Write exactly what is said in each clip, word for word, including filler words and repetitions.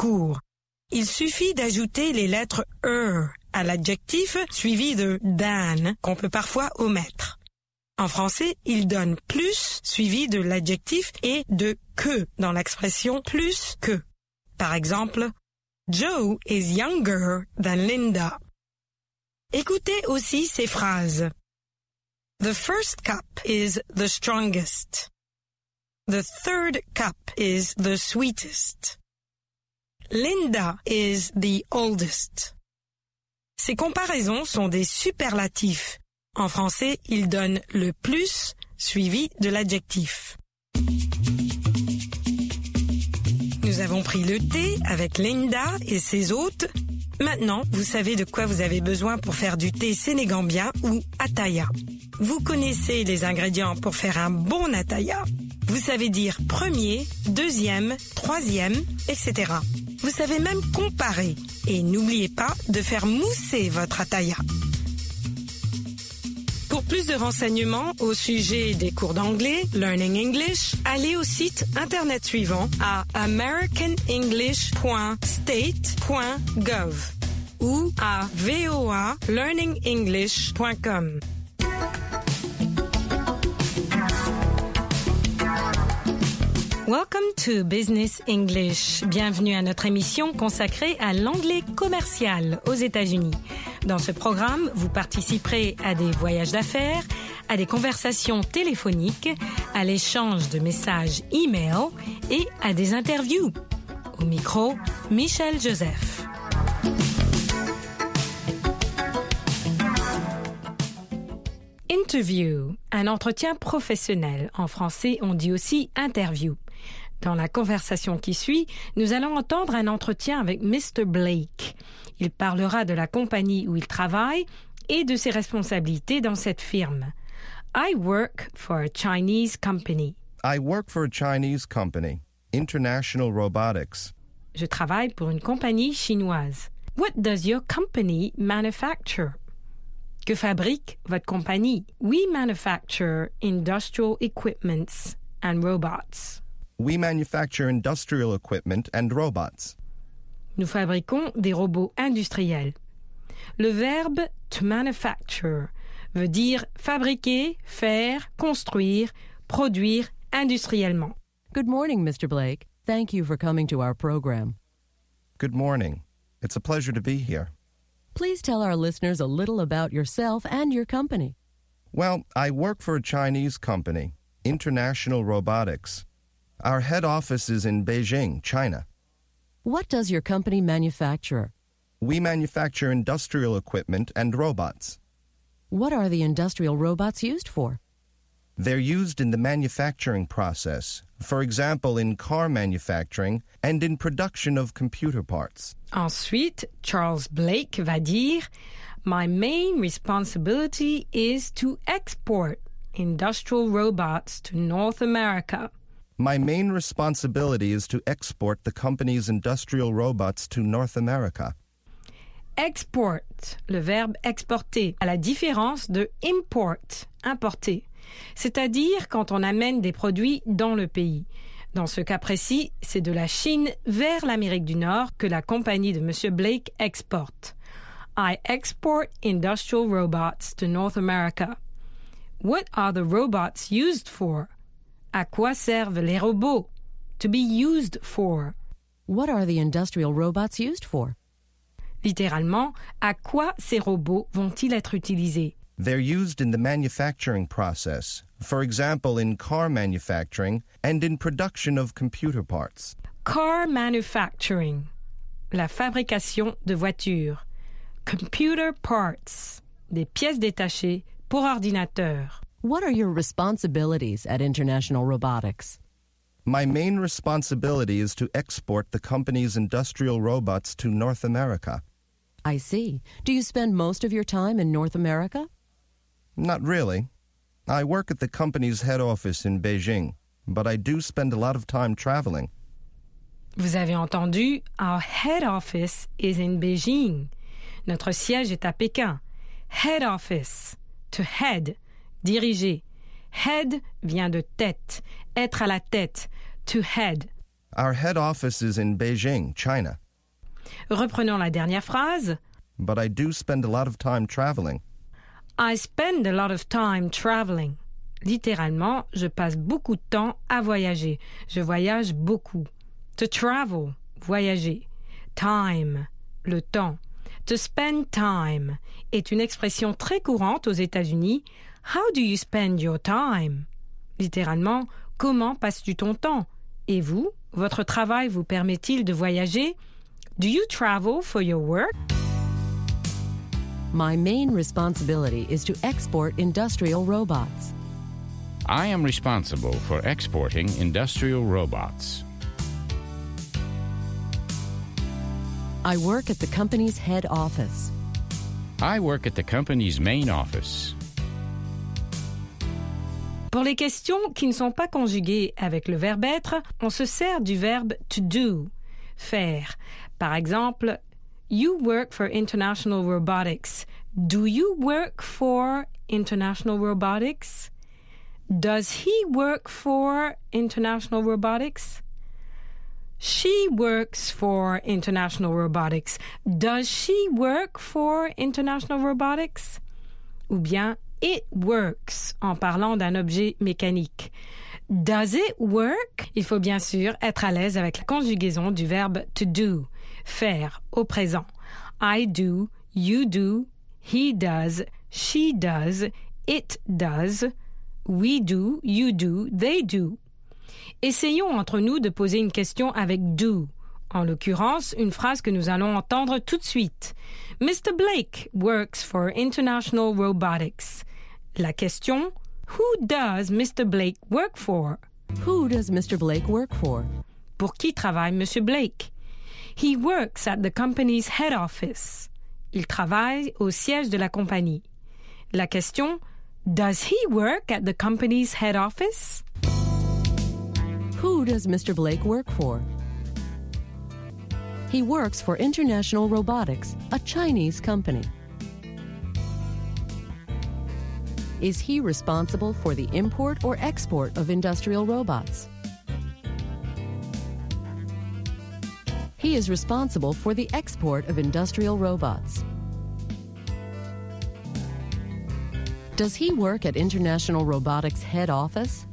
court. Il suffit d'ajouter les lettres « er » à l'adjectif suivi de « than » qu'on peut parfois omettre. En français, il donne « plus » suivi de l'adjectif et de « que » dans l'expression « plus que ». Par exemple, « Joe is younger than Linda ». Écoutez aussi ces phrases. The first cup is the strongest. The third cup is the sweetest. Linda is the oldest. Ces comparaisons sont des superlatifs. En français, ils donnent le plus suivi de l'adjectif. Nous avons pris le thé avec Linda et ses hôtes. Maintenant, vous savez de quoi vous avez besoin pour faire du thé sénégambien ou attaya. Vous connaissez les ingrédients pour faire un bon attaya. Vous savez dire premier, deuxième, troisième, et cetera. Vous savez même comparer. Et n'oubliez pas de faire mousser votre attaya. Pour plus de renseignements au sujet des cours d'anglais, Learning English, allez au site internet suivant à american english point state point gov ou à voa learning english point com. Welcome to Business English. Bienvenue à notre émission consacrée à l'anglais commercial aux États-Unis. Dans ce programme, vous participerez à des voyages d'affaires, à des conversations téléphoniques, à l'échange de messages e-mail et à des interviews. Au micro, Michel Joseph. Interview, un entretien professionnel. En français, on dit aussi interview. Dans la conversation qui suit, nous allons entendre un entretien avec mister Blake. Il parlera de la compagnie où il travaille et de ses responsabilités dans cette firme. I work for a Chinese company. I work for a Chinese company, International Robotics. Je travaille pour une compagnie chinoise. What does your company manufacture? Que fabrique votre compagnie? We manufacture industrial equipments and robots. We manufacture industrial equipment and robots. Nous fabriquons des robots industriels. Le verbe to manufacture veut dire fabriquer, faire, construire, produire industriellement. Good morning, mister Blake. Thank you for coming to our program. Good morning. It's a pleasure to be here. Please tell our listeners a little about yourself and your company. Well, I work for a Chinese company, International Robotics. Our head office is in Beijing, China. What does your company manufacture? We manufacture industrial equipment and robots. What are the industrial robots used for? They're used in the manufacturing process, for example, in car manufacturing and in production of computer parts. Ensuite, Charles Blake va dire, My main responsibility is to export industrial robots to North America. My main responsibility is to export the company's industrial robots to North America. Export, le verbe exporter, à la différence de import, importer, c'est-à-dire quand on amène des produits dans le pays. Dans ce cas précis, c'est de la Chine vers l'Amérique du Nord que la compagnie de M. Blake exporte. I export industrial robots to North America. What are the robots used for? À quoi servent les robots? To be used for. What are the industrial robots used for? Littéralement, à quoi ces robots vont-ils être utilisés? They're used in the manufacturing process, for example, in car manufacturing and in production of computer parts. Car manufacturing, la fabrication de voitures. Computer parts, des pièces détachées pour ordinateur. What are your responsibilities at International Robotics? My main responsibility is to export the company's industrial robots to North America. I see. Do you spend most of your time in North America? Not really. I work at the company's head office in Beijing, but I do spend a lot of time traveling. Vous avez entendu, our head office is in Beijing. Notre siège est à Pékin. Head office, to head, diriger. Head vient de tête, être à la tête, to head. Our head office is in Beijing, China. Reprenons la dernière phrase. But I do spend a lot of time traveling. I spend a lot of time traveling. Littéralement, je passe beaucoup de temps à voyager. Je voyage beaucoup. To travel, voyager. Time, le temps. To spend time est une expression très courante aux États-Unis. How do you spend your time? Littéralement, comment passes-tu ton temps? Et vous, votre travail vous permet-il de voyager? Do you travel for your work? My main responsibility is to export industrial robots. I am responsible for exporting industrial robots. I work at the company's head office. I work at the company's main office. Pour les questions qui ne sont pas conjuguées avec le verbe être, on se sert du verbe to do, faire. Par exemple, you work for International Robotics. Do you work for International Robotics? Does he work for International Robotics? She works for International Robotics. Does she work for International Robotics? Ou bien it works en parlant d'un objet mécanique. Does it work? Il faut bien sûr être à l'aise avec la conjugaison du verbe to do, faire au présent. I do, you do, he does, she does, it does, we do, you do, they do. Essayons entre nous de poser une question avec do. En l'occurrence, une phrase que nous allons entendre tout de suite. Mister Blake works for International Robotics. La question, who does Mister Blake work for? Who does Mister Blake work for? Pour qui travaille Monsieur Blake? He works at the company's head office. Il travaille au siège de la compagnie. La question, does he work at the company's head office? Who does Mister Blake work for? He works for International Robotics, a Chinese company. Is he responsible for the import or export of industrial robots? He is responsible for the export of industrial robots. Does he work at International Robotics head office?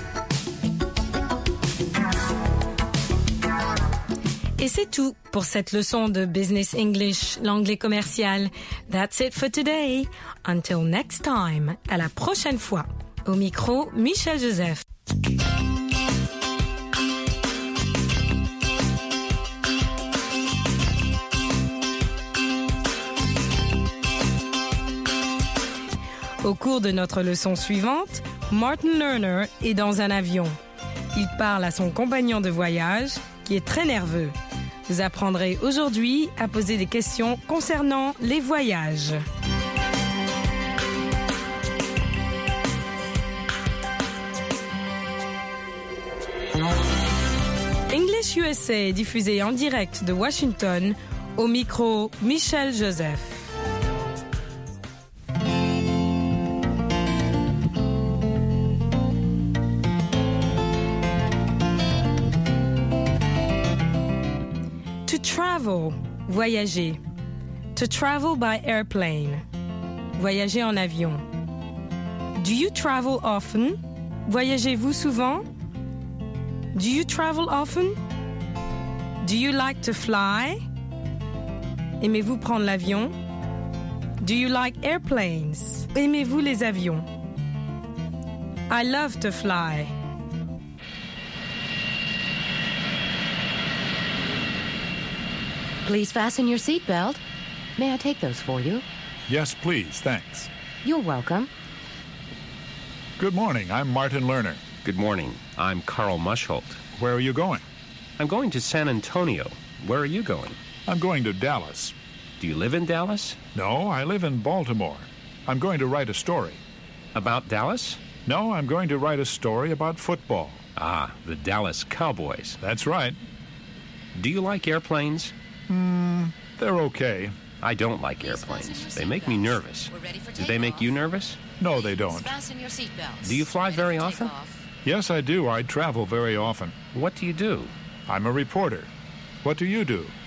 Et c'est tout pour cette leçon de Business English, l'anglais commercial. That's it for today. Until next time. À la prochaine fois. Au micro, Michel Joseph. Au cours de notre leçon suivante, Martin Lerner est dans un avion. Il parle à son compagnon de voyage, qui est très nerveux. Vous apprendrez aujourd'hui à poser des questions concernant les voyages. English U S A est diffusé en direct de Washington, au micro Michel Joseph. To travel, voyager. To travel by airplane, voyager en avion. Do you travel often? Voyagez-vous souvent? Do you travel often? Do you like to fly? Aimez-vous prendre l'avion? Do you like airplanes? Aimez-vous les avions? I love to fly. Please fasten your seatbelt. May I take those for you? Yes, please. Thanks. You're welcome. Good morning. I'm Martin Lerner. Good morning. I'm Carl Mushholt. Where are you going? I'm going to San Antonio. Where are you going? I'm going to Dallas. Do you live in Dallas? No, I live in Baltimore. I'm going to write a story. About Dallas? No, I'm going to write a story about football. Ah, the Dallas Cowboys. That's right. Do you like airplanes? Hmm, they're okay. I don't like airplanes. They make me nervous. Do they make you nervous? No, they don't. Do you fly very often? Yes, I do. I travel very often. What do you do? I'm a reporter. What do you do?